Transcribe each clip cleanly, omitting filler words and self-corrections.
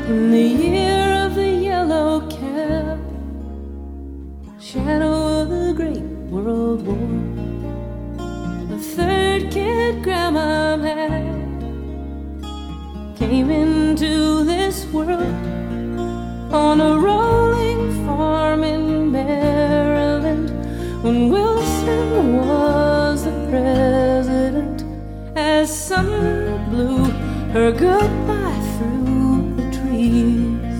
In the year of the yellow cab, shadow of the Great World War, the third kid Grandma had came into this world on a rolling farm in Maryland when Wilson was the president. As sun blew her goodbye through the trees,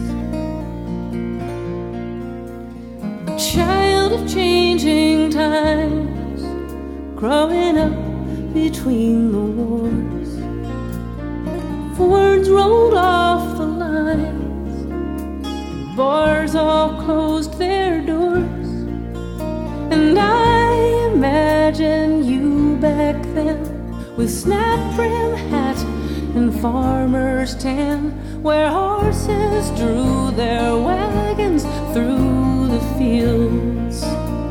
a child of changing times, growing up between the wars. Fords rolled off the lines, bars all closed their doors, and I imagine you back then with snap brim hat and farmer's tan, where horses drew their wagons through the fields.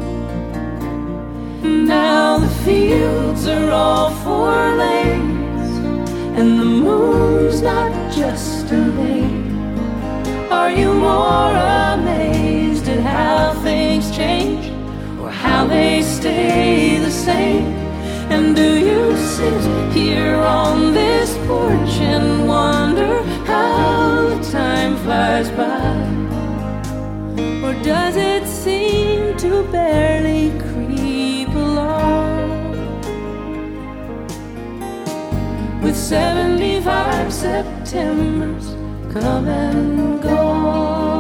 Now the fields are all 4 lanes, and the moon's not just a name. Are you more amazed at how things change, or how they stay the same? And do you sit here on this porch and wonder how the time flies by? Or does it seem to barely creep along? With 75 Septembers come and go.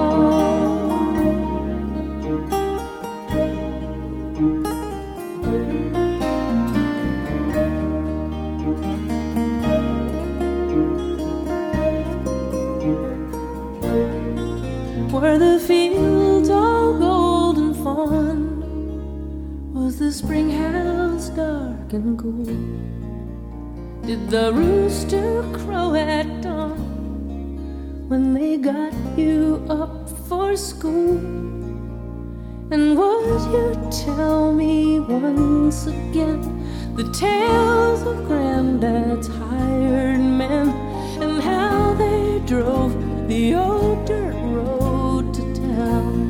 Were the fields all golden fawn? Was the spring house dark and cool? Did the rooster crow at dawn when they got you up for school? And would you tell me once again the tales of Granddad's hired men, and how they drove the old dirt road to town?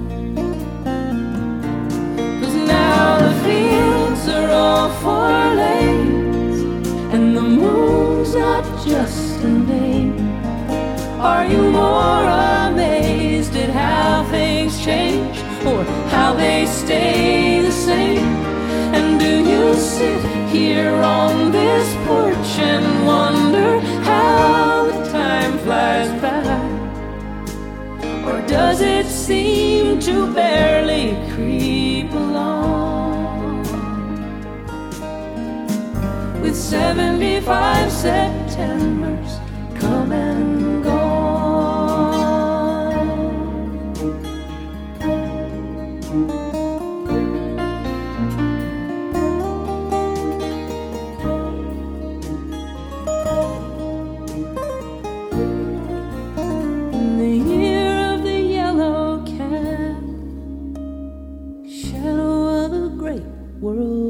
'Cause now the fields are all 4 lanes, and the moon's not just a name. Are you more amazed at how things change, or how they stay the same? And do you sit here on this porch and wonder how the time flies by? Or does it seem to barely creep along? With 75 Septembers come and go. In the year of the yellow cab, shadow of the Great World